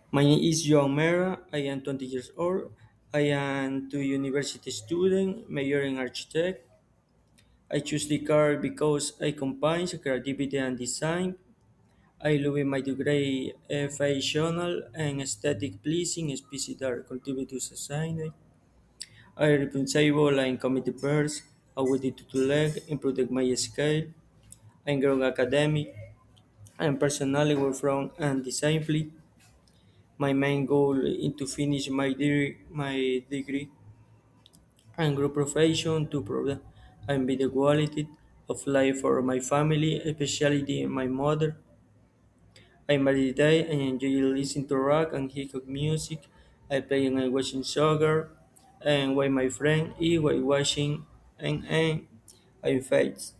My name is Joan Mera. I am 20 years old. I am a university student, major in architect. I choose the car because I combine creativity and design. I love my degree functional and aesthetic pleasing species that contribute to society. I am responsible and committed person. I will do to leg, improve my skill. I'm growing academic. I am personally work from and discipline. My main goal is to finish my degree and grow profession to provide and be the quality of life for my family, especially my mother. I meditate and enjoy listening to rock and hip hop music. I play and I watching soccer and while my friend eat while watching and I fight.